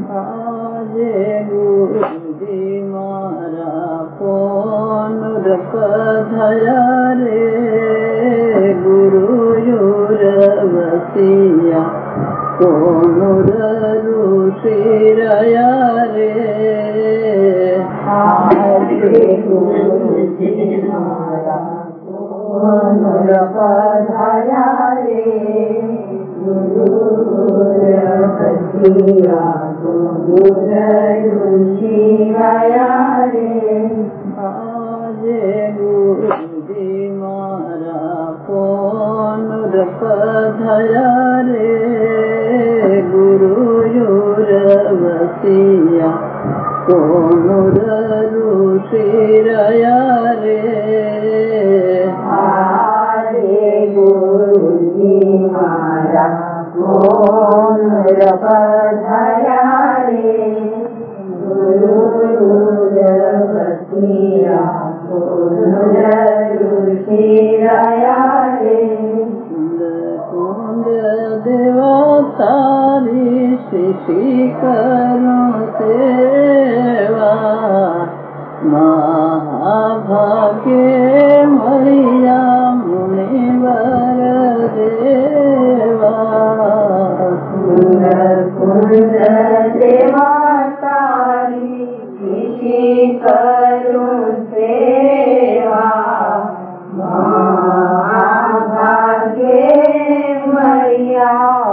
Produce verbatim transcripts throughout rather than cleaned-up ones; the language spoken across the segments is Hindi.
આજે ગુરુજી મારા કોન પધાર્યા રે ગુરુ યુરવસિયા કોન ઋષિ રહ્યા રે આજે ગુરુજી મારા કોન પધાર્યા રે આજે ગુરુજી મારા કોન પધાર્યા રે ગુરુ યુરવસિયા કોન ઋષિ રહ્યા રે આજે ગુરુજી મારા કોન પધાર્યા રે ગુરુ યુરવસિયા કોન ઋષિ રહ્યા રે કુંદ દેવા તારી શિશી કરો સેવા મહાભાગ્ય મળ્યા મુનિવર દેવા કુંદ દેવા તારી શિશી કરો સેવા મહાભાગ્ય મળ્યા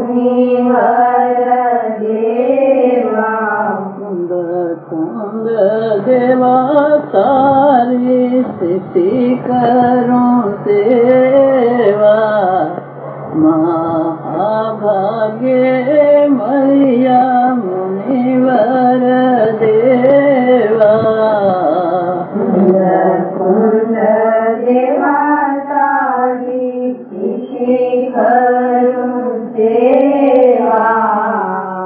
મુનિવર દેવા કુંદ કુંદ દેવા તારી શિશી કરો સેવા મહાભાગ્ય મળ્યા મુનિવર દેવા કુંદ દેવા તારી શિશી કરો સેવા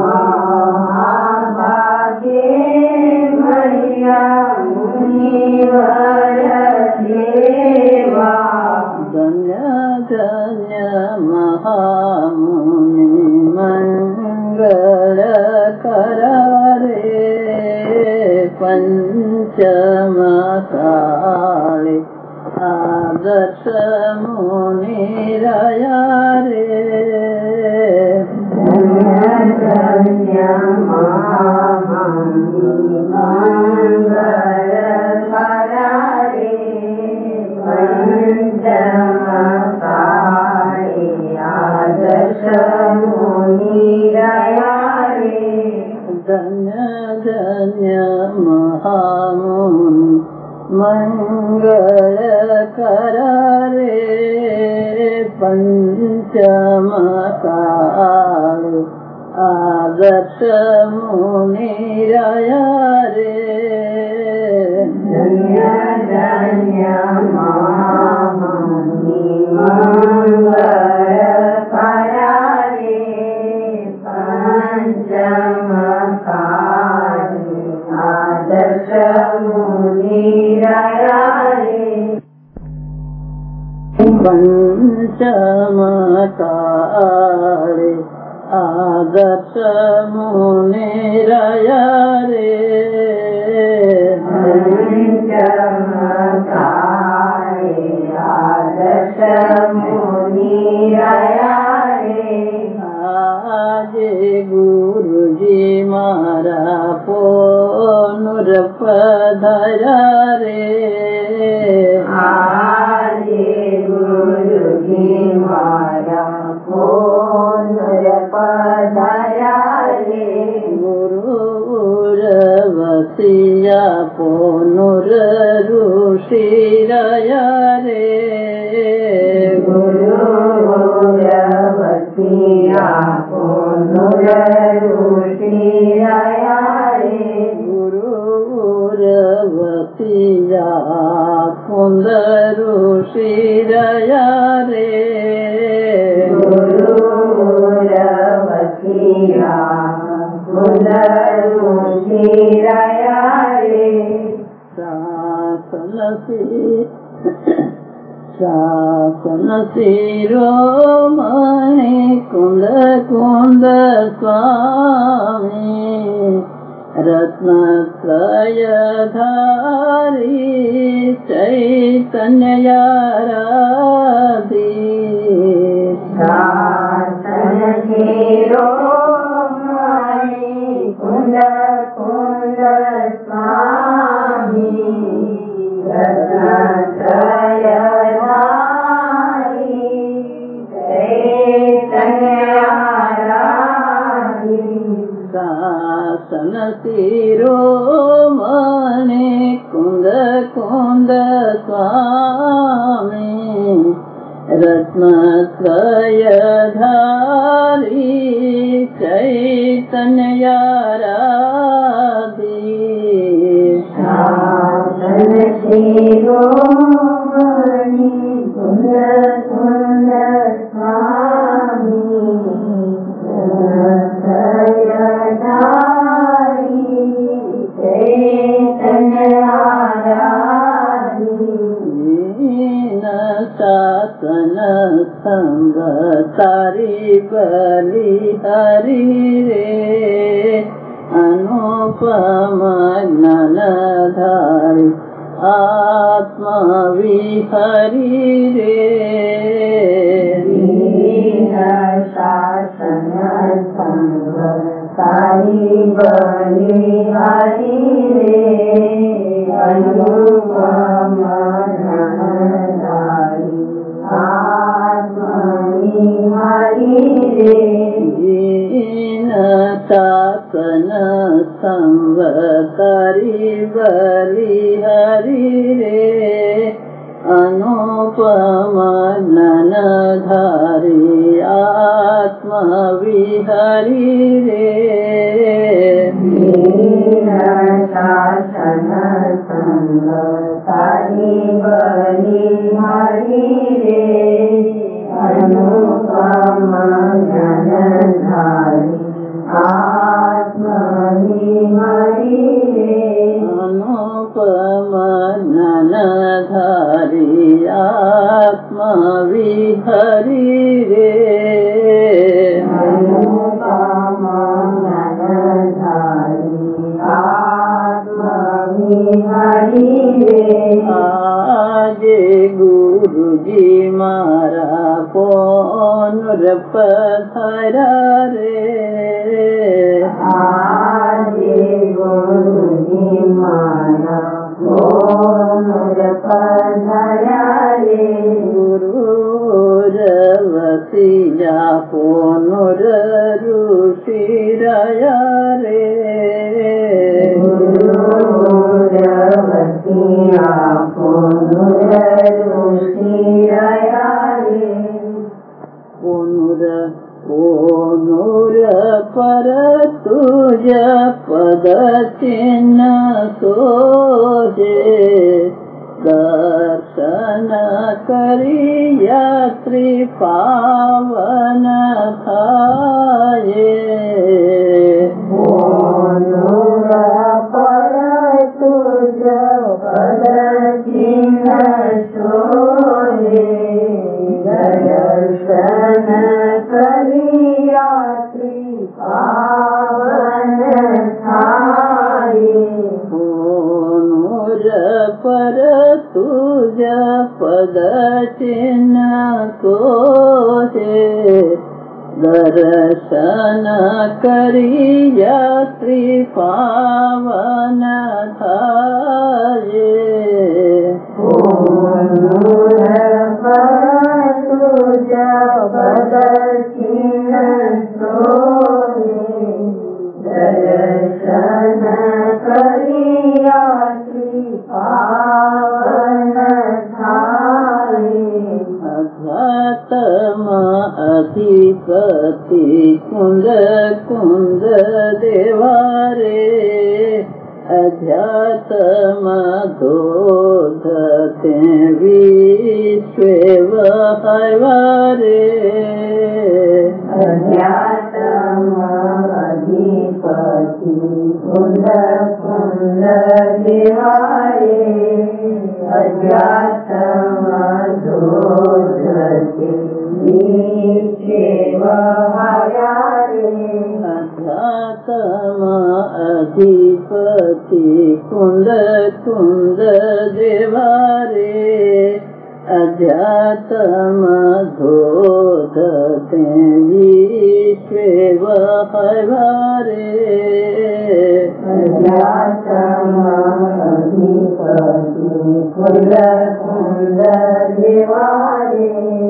મહાભાગ્ય મળ્યા મુનિવર દેવા ધન્ય ધન્ય મહામુનિ મંગળ કરા રે પંચમ કાળે આદર્શ મુનિ રહ્યા રે ધન્ય ધન્ય મહામુનિ મંગળ કરા રે પંચમ કાળે આદર્શ મુનિ રહ્યા રે ધન્ય ધન્ય મહામુનિ મંગળ કરા રે પંચમ કાળે આદર્શ મુનિ રહ્યા રે ધન્ય ધન્ય મહામુનિ મંગળ કરા રે પંચમ કાળે આદર્શ મુનિ રહ્યા રે પંચમ કાળે આદર્શ મુનિ રહ્યા રે પંચમ કાળે આદર્શ મુનિ રહ્યા રે આજે ગુરુજી મારા પોનુર પધાર્યા રે આજે ગુરુજી મારા પોનુર પધાર્યા રે ગુરુ યુરવસિયા પોનુર ઋષિ રહ્યા રે ગુરુ યુરવસિયા પોનુર ઋષિ રહ્યા રે ગુરુ યુરવસિયા કુંદ ઋષિ રહ્યા રે ગુરુ યુરવસિયા કુંદ ઋષિ રહ્યા રે શાસનસી शासन शिरोमणि कुंद कुंद स्वामी रत्नत्रयधारी चैतन्ययाराधी शासन शिरोमणि कुंद कुंद स्वामी रत्नत्रयधारी चैतन्ययाराधी शासन शिरोमणि कुंद कुंद स्वामी रत्नत्रयधारी चैतन्ययाराधी शासन शिरोमणि कुंद कुंद स्वामी रत्नत्रयधारी चैतन्ययाराधी शासन संग सारी बलि हरि रे अनुपम ज्ञानधारी आत्मा विहरि रे शासन संग सारी बलि हरि रे अनुपम ज्ञानधारी आत्मा विहरि रे शासन संग सारी बलि हरि रे अनुपम ज्ञानधारी आत्मा विहरि रे शासन संग सारी बलि हरि रे अनुपम ज्ञानधारी आत्मा विहरि रे अनुपम ज्ञानधारी आत्मा विहरि रे अनुपम ज्ञानधारी आत्मा विहरि रे आज गुरु जी मारा पुनर्पधारा रे आज गुरु जी मारा पुनर्पधारा रे गुरुरवसिया पुनरुषिरया रे गुरुरवसिया पुनरुषिरया रे पुनर पुनर पर तुझ पद चिन्ह सोजे दर्शन करी यात्री पावन थाये पुनर पर तुझ पद चिन्ह सोजे दर्शन करी यात्री पावन थाये पुनर पर तुझ पद चिन्ह सोहे दर्शन करी यात्री पावन थाये पुनर पर तुझ पद चिन्ह सोहे दर्शन करी यात्री पावन थाये अध्यात्म अधिपति कुंद कुंद देवारे अध्यात्म दोधते विश्व हवारे अध्यात्म अधिपति कुंद कुंद देवारे अज्ञात मधोधते नीचेव हयारे अध्यात्म अधिपति कुंद कुंद देवारे अध्यात्म धोधते विश्वेव हवारे अध्यात्म अधिपति कुंद कुंद देवारे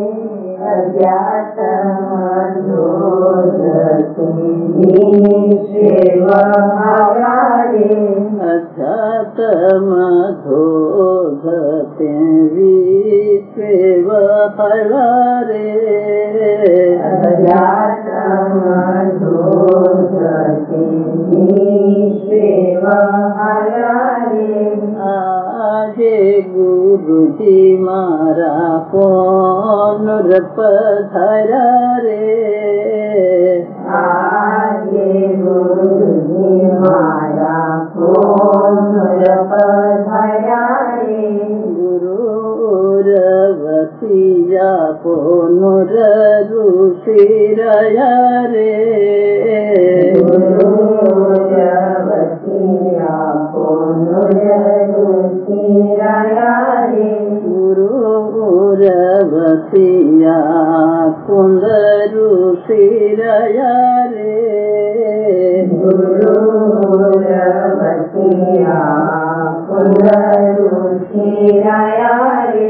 अध्यात्म धोधते विश्वेव हवारे अध्यात्म धोधते विश्वेव हवारे अध्यात्म धोधते विश्वेव हवारे आजे गुरुजी मारा पुनर्पधारा रे आजे गुरुजी मारा पुनर्पधारा रे गुरुरवसिया पुनरुषिरया रे गुरुरवसिया पुनरुषिरया रे गुरुरवसिया पुनरुषिरया रे गुरुरवसिया पुनरुषिरया रे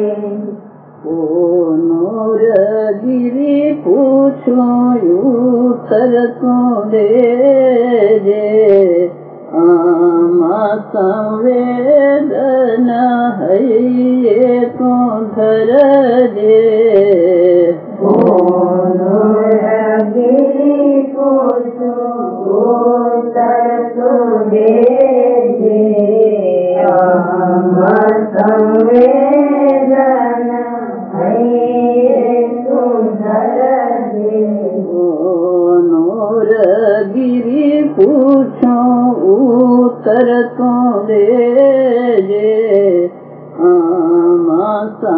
पुनरगिरि पूछो उत्तर तू दे जे आमा संवेदना है ये तू धर जे पुनरगिरि पूछो उत्तर तू दे जे आमा संवेदना पुनरगिरि पूछो उत्तर तू दे जे आमा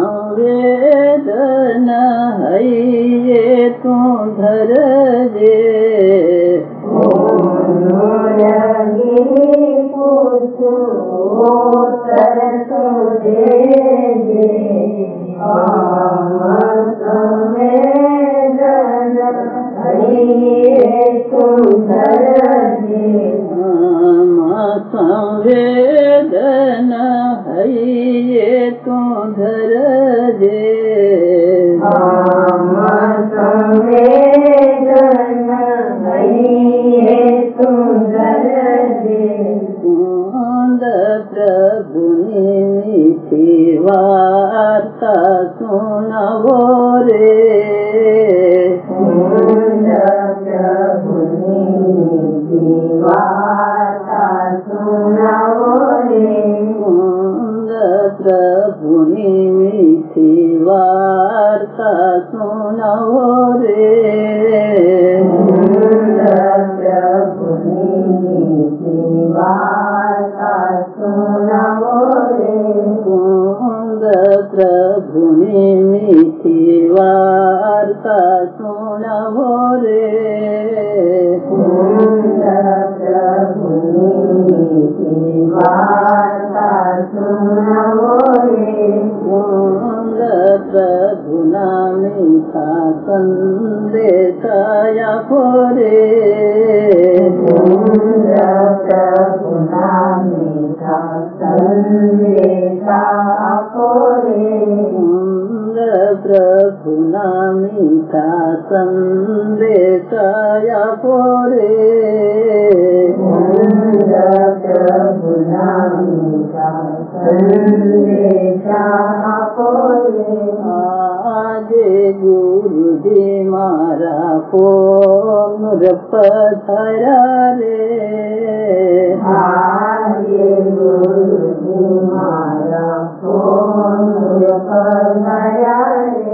संवेदना है ये तू धर जे पुनरगिरि पूछो उत्तर तू दे जे आमा संवेदना है ये तू धर जे आमा संवेदना है ये तू धर जे आमा संवेदना है ये तू धर जे कुंद प्रभु निमिति वार्ता सुनवो रे कुंद प्रभु निमिति वार्ता सुनवो रे कुंद प्रभु निमिति वार्ता सुनवो रे कुंद प्रभु निमिति वार्ता सुनवो रे कुंद प्रभु निमिति वार्ता सुनवो रे कुंद प्रभु निमिति वार्ता सुनवो रे कुंद प्रभु नामिका संदेशाया रे कुंद प्रभु नामिका संदेशा रे कुंद प्रभु नामिका संदेशाया रे कुंद प्रभु नामिका संदेशा रे आजे गुरुजी मारा पुनर्पधारा रे आजे गुरुजी मारा पुनर्पधारा रे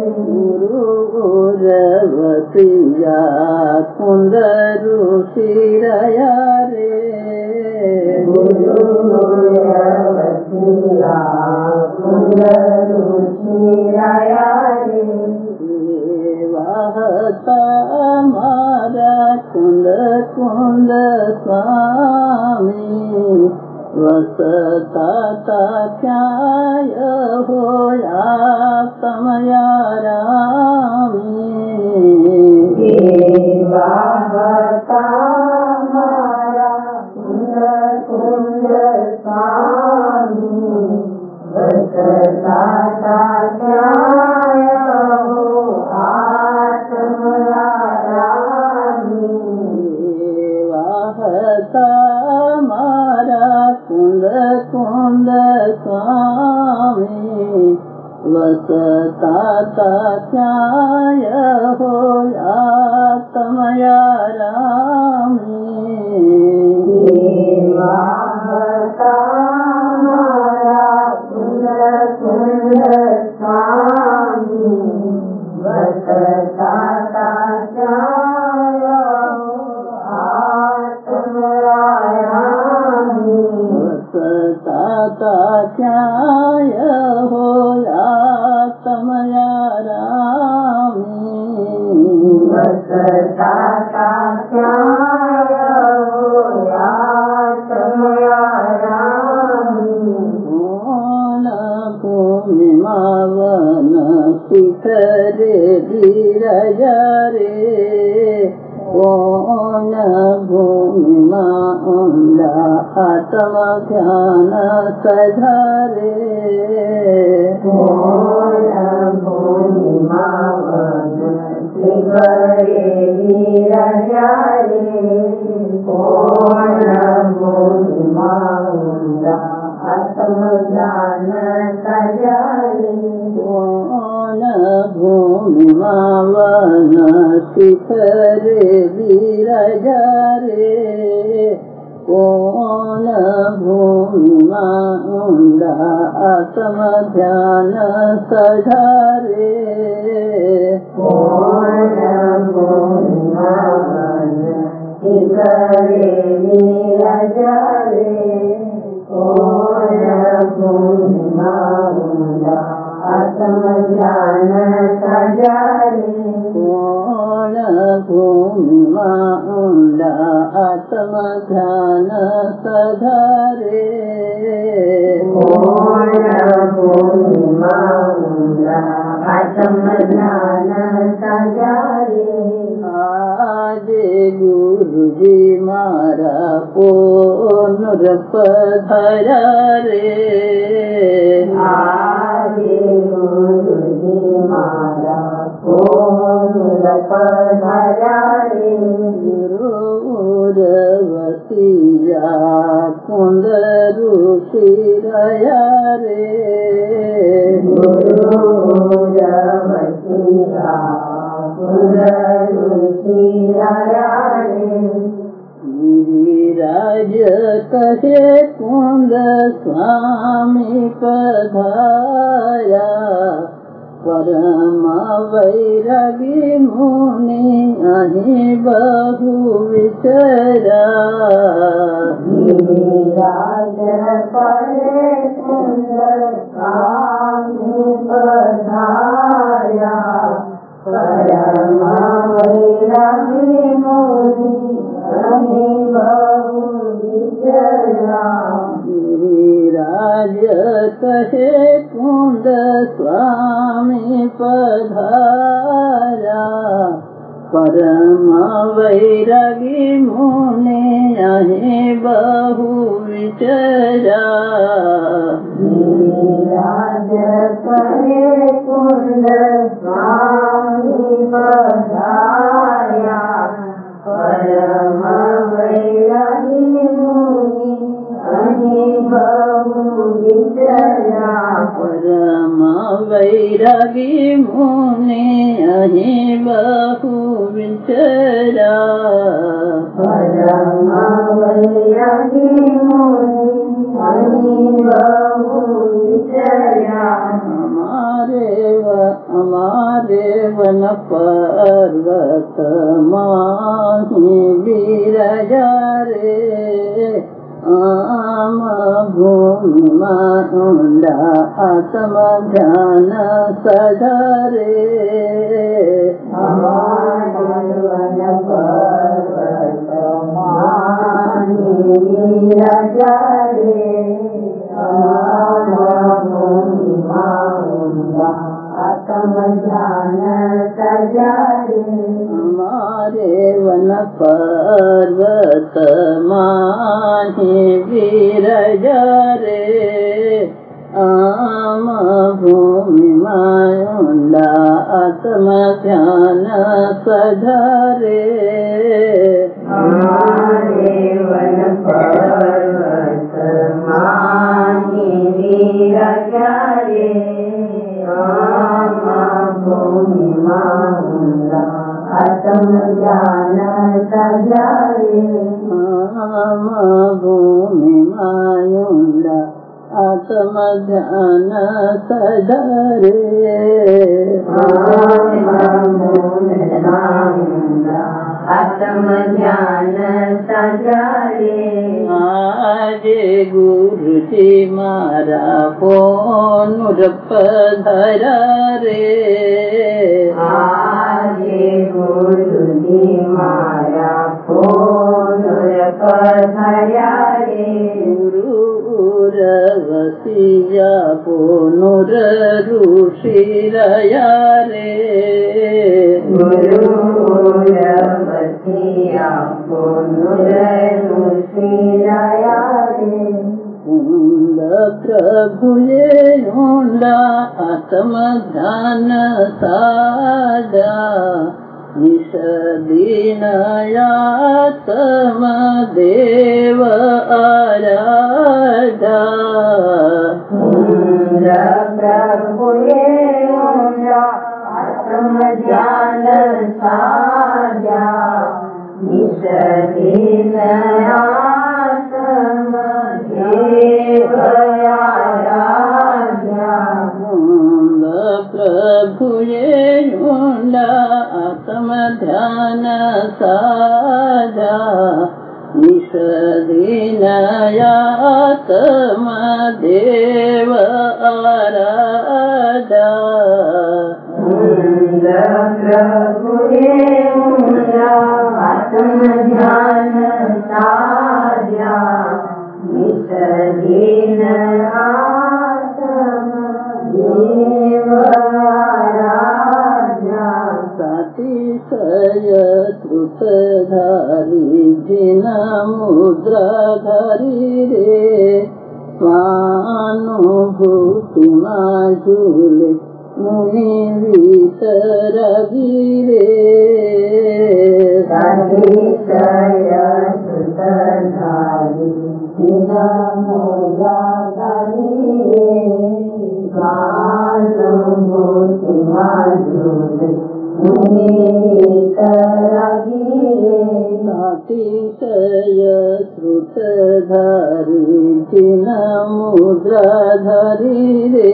गुरुरवसिया कुंद ऋषिरया रे वसिया कुंद रुचिराया रे वाहता मारा कुंद कुंद स्वामी वसता तात्याय होया समया रामी वाहता मारा कुंद कुंद स्वामी वसता तात्याय हो आत्मया रामी वाहता मारा कुंद कुंद स्वामी वसता तात्याय होया समया रामी वाहता मारा कुंद कुंद स्वामी वसता तात्याय आत्मया रामी वसता तात्याय होया समया रामी वसता तात्याय होया समया रामी ओन भूमिमावन शिखरे विरजा रे ओन भूमिमा उंडा आत्म ध्यान सधरे ओन भूमिमावन शिखरे विरजा रे ओन भूमिमा उंडा आत्मज्ञान सजरे ओन भूमिमावन शिखरे विरजा रे ओन भूमिमा उंडा आत्म ध्यान सधरे ओन भूमिमावन शिखरे विरजा रे ओन भूमिमा उंडा आत्मज्ञान सजरे ओन भूमिमा उंडा आत्म ध्यान सधरे ओन भूमिमा उंडा आत्मज्ञान सजरे आज गुरुजी मारा पुनर्पधरा रे आगे गुरुजी मारा पुनर्पधरा रे गुरुवसिया कुंद रुचिराया रे गुरुवसिया कुंद रुचिराया रे गिरिराज कहे कुंद स्वामी पधारा परम वैरागी मुनि अहि बहु विचरा गिरिराज कहे कुंद स्वामी पधारा परम वैरागी मुनि अहि बहु विचरा गिरिराज कहे कुंद स्वामी पधारा परम वैरागी मुनि अहि बहु विचरा गिरिराज कहे कुंद स्वामी पधारा परम वैरागी मुनि अहि बहु विचरा परम वैरागी मुनि अहि बहु विचरा परम वैरागी मुनि अहि बहु विचरा हमारे व हमारे वन पर्वत माही विरजा रे आम भू भूमिमा ऊंडा आत्म ध्यान सधारे हमारे वन पर्वत मानी राजारे हमारा भूमिमा ऊंडा आत्म ध्यान सजारे हमारे वन पर्वत माही विरजारे आम भूमि मायुंडा आत्म ध्यान सधारे हमारे वन पर्वत माही विरजारे आम भूमि मायुंडा आत्म ध्यान सजारे आम भूमि मायुंडा आत्म ध्यान सधारे आत्म ध्यान सजारे आज गुरु जी मारा पोनुर पधरा रे आज गुरु जी मारा पोनुर पधरा रे रवसिया पोनुर ऋषि रया रे गुरु रवसिया पोनुर ऋषि रया रे उंड प्रभु ये उंडा आत्म ध्यान साजा निश दीनयात्म देव आराधा प्रभु ये आत्म ध्यान साजा निश दीनयात्म देव आराधा प्रभु ये उंडा आत्म ध्यान साजा निश दीनयात्म देव आराधा प्रभु ये आत्म ध्यान साजा निश दीनयात्म देव आराधा सातिशय श्रुतधारी जिन मुद्राधारी रे स्वानुभूति माझूले मुनि वितरगी रे सातिशय श्रुतधारी जिन मुद्राधारी रे स्वानुभूति माझूले सातिशय श्रुतधारी जिन मुद्राधारी रे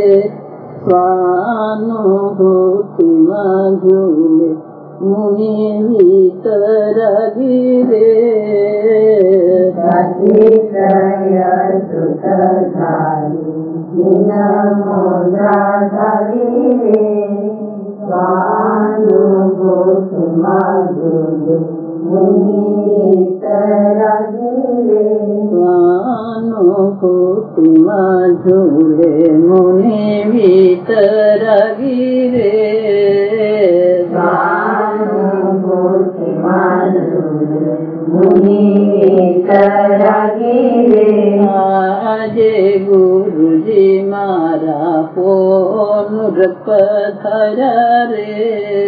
स्वानुभूति माझूले मुनि वितरगी रे सातिशय श्रुतधारी जिन मुद्राधारी रे स्वानुभूति माझूले मुनि वितरगी रे स्वानुभूति माझूले मुनि वितरगी रे स्वानुभूति माझूले मुनि वितरगी रे आज गुरु जी मारा पोनुर पधरा रे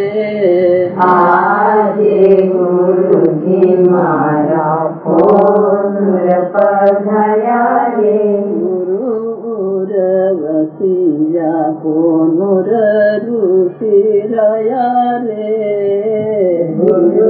आज गुरु जी मारा पोनुर पधरा रे गुरु रवसिया पोनुर ऋषि रया रे गुरु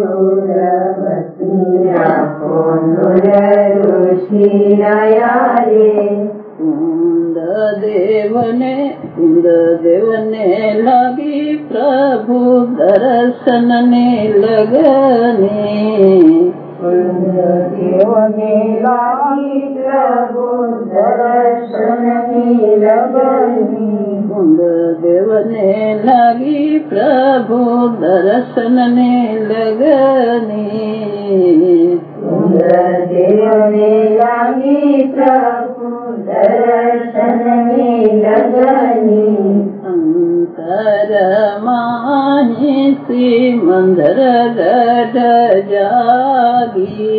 रवसिया पोनुर ऋषि रया रे कुंद देवने कुंद देवने लगी प्रभु दर्शन ने लगने देवने लागी प्रभु दर्शन की लगनी कुंद देवने लगी प्रभु दर्शन ने लगनी कुंद देवने लागी प्रभु दर्शन में लगनी अंतर माही सी मंदर गढ़ जागी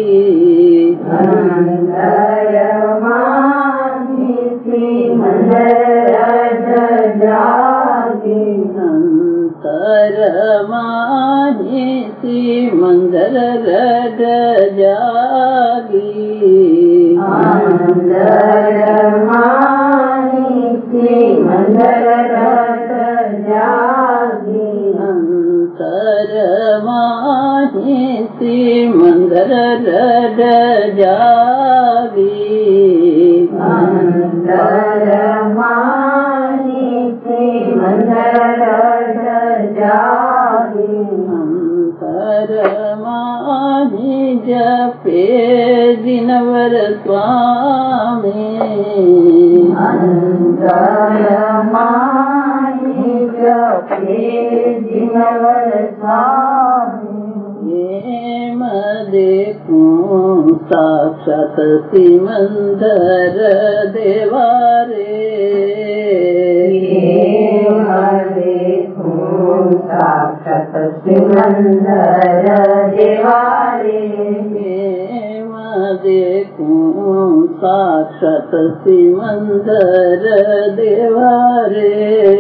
अंतर माही सी मंदर गढ़ जागी अंतर माही सी मंदर गढ़ जागी अंतर माही सी मंदर गढ़ जागी अंतर माही सी मंदर गढ़ जागी अंतर माही सी मंदर गढ़ जागी अंतर माही जपे दिनवर स्वामी अंतर माही जपे दिनवर स्वामी हेम देखूं साक्षात सिमंदर देवारे हेम देखूं साक्षात सिमंदर देवारे हेम देखूं साक्षात सिमंदर देवारे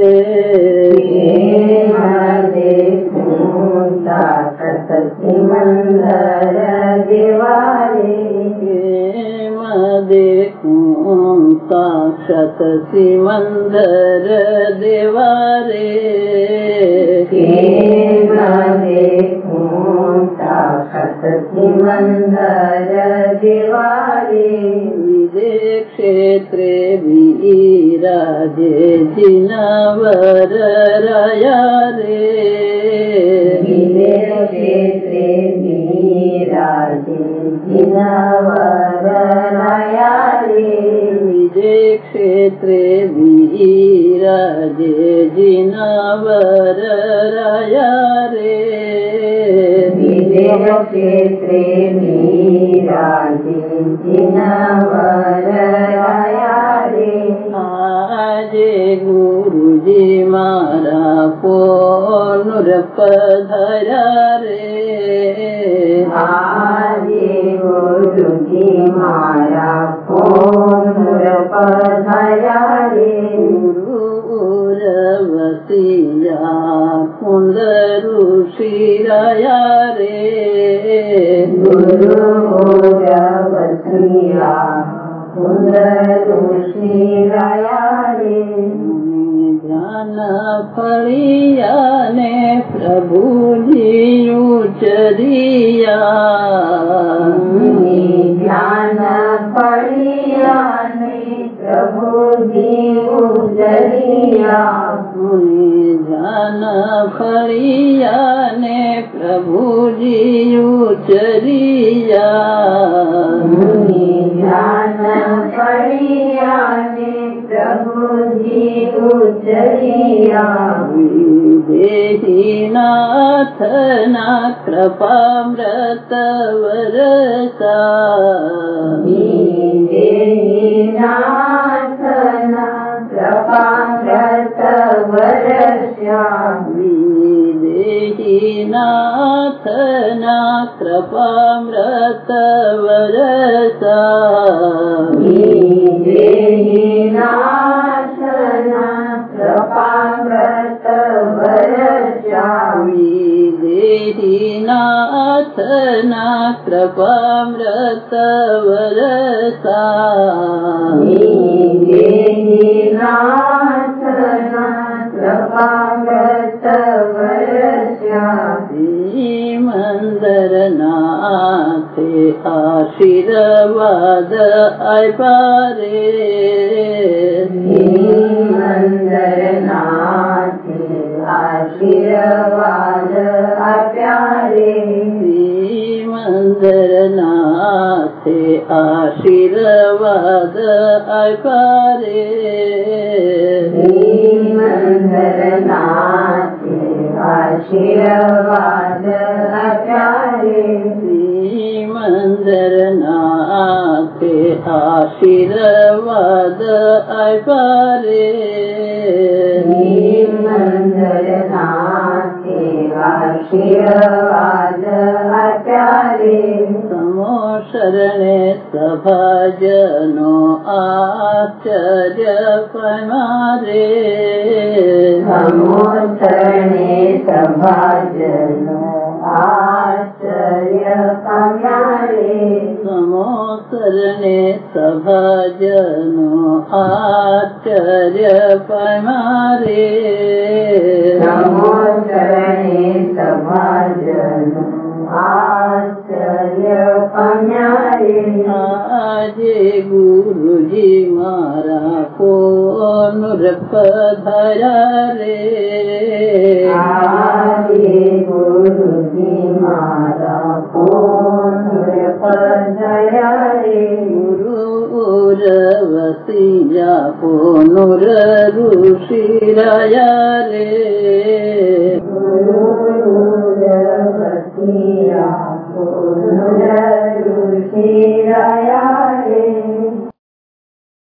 हेम देखूं साक्षात सिमंदर देवारे हेम देखूं साक्षात सिमंदर देवारे हेम देखूं साक्षात सिमंदर देवारे विदे क्षेत्रे विराजे जिनवर राया रे विदे क्षेत्रे विराजे जिनवर राया रे विदे क्षेत्रे विराजे जिनवर राया रे विदे क्षेत्रे विराजे जिनवर राया रे आज गुरुजी मारा पोनुर पधरा रे आज गुरुजी मारा पोनुर पधरा रे गुरुरवसिया कुंद ऋषि राया रे गुरुरवसिया कुंद ऋषि राया रे ध्यान फलिया ने प्रभु जी उचरिया ध्यान फलिया ने प्रभु जी उचरिया ध्यान फलिया ने प्रभु जी उचरिया ध्यान फलिया ने प्रभु जी उचरिया देहि नाथ ना कृपामृत वरसा देहि नाथ ना कृपामृत वरसा देहि नाथ ना कृपामृत वरसा देहि नाथ ना कृपामृत वरसा देहि नाथ ना कृपामृत वरसा देहि नाथ ना कृपामृत वरसा मंदर नाथे आशीर्वाद आपारे मंदर नाथे आशीर्वाद आप्यारे મંદરનાથે આશીર્વાદ આપ્યા રે શ્રી મંદરનાથે આશીર્વાદ આપ્યા રે શ્રી મંદરનાથે આશીર્વાદ આપ્યા રે શ્રી મંદરનાથે આશીર્વાદ આપ્યા રે સમો શરણે સભાજનો આશ્ચર્ય પામ્યા રે સમો શરણે સભાજનો આશ્ચર્ય પામ્યા રે સમો શરણે સભાજનો આશ્ચર્ય પામ્યા રે સમો શરણે સભાજનો આશ્ચર્ય પામ્યા રે આજે ગુરુજી મારા કોનુર પધાર્યા રે આજે ગુરુજી મારા કોનુર પધાર્યા રે ગુરુર વસિયા કોનુર ઋષિ રહ્યા રે